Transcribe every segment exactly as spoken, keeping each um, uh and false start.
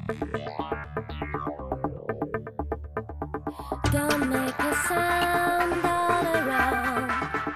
Don't make a sound all around.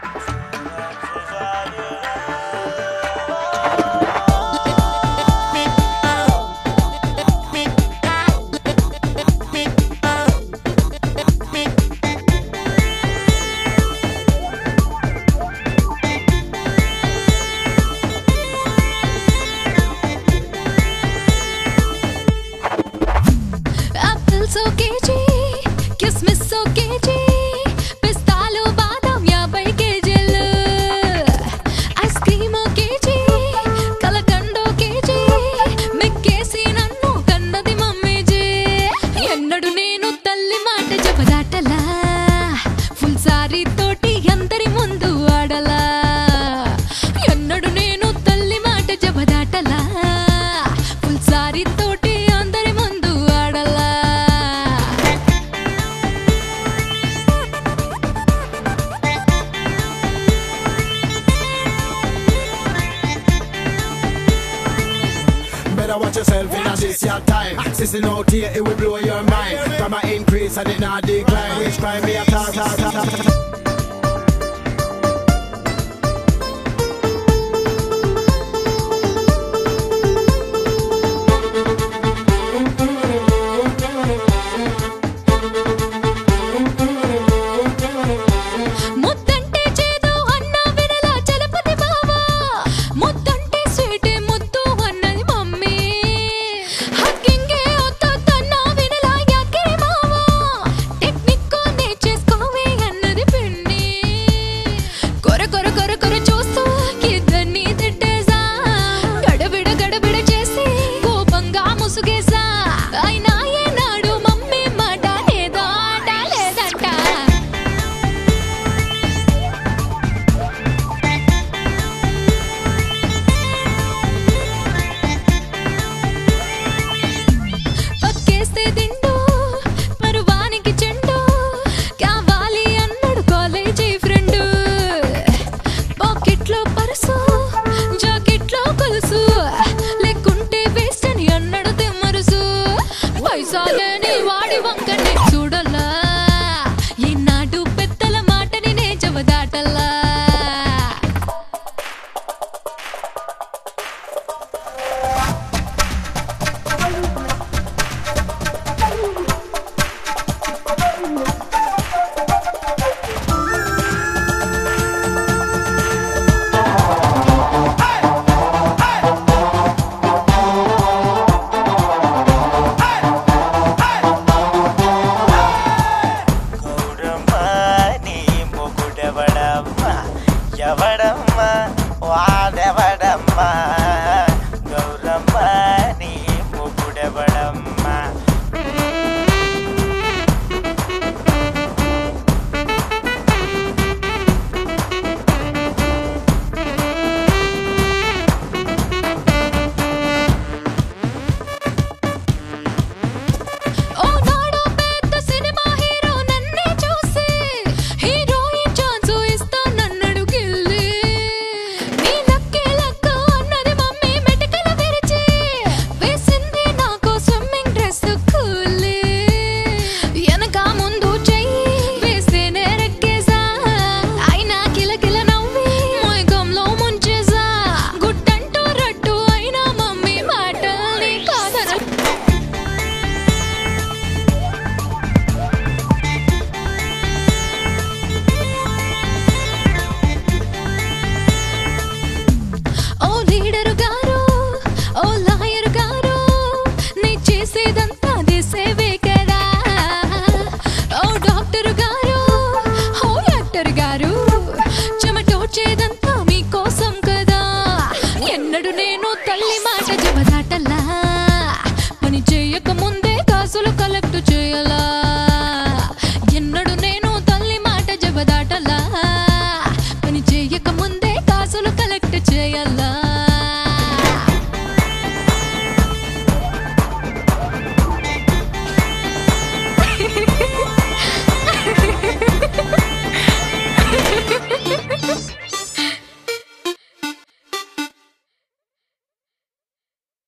Apples so kg, kismis so kg, pistalu badam యాభై కేజీలు, ice cream KG, కలకండో KG, మెక్కేసి నన్ను కన్నది మమ్మీజీ. ఎన్నడు నేను తల్లి మాట జపదాటలా, ఫుల్ సారీ తోటి అందరి ముందు ఆడలా. ఎన్నడు నేను తల్లి మాట జపదాటలా, ఫుల్ సారీ తోటి అందరి ముందు ఆడలా. Better watch yourself in this your time. Sissing out here, it will blow your mind. From an increase and it not decline. Which crime me a talk, talk, talk, talk. ముద్దంటే చేదు అన్న వినలా చలపతి బావా, ముద్దంటే స్వీటే ముద్దు అన్నది mummy. హగ్గింగే వద్దొద్దన్న వినలా యాకిరి బావా, technique నేర్చేసుకోవే అన్నది పిన్ని. కొర కొర కొర కొర చూస్తూ ఇద్దరిని తిట్టేసా, గడబిడ గడబిడ చేసి కోపంగా ముసుగేసా. అయినా ఏనాడు మమ్మీ మాట ఏదో ఆట లేదంట. పక్కేస్తే దిండు పరువానికి చెండు, కావాలి అన్నాడు కాలేజీ ఫ్రెండు. పాకెట్లో పర్సు, జాకెట్లో కొలుసు, లేకుంటే వేస్ట్ అని అన్నాడు తెమ్మరుసు. పైసాలు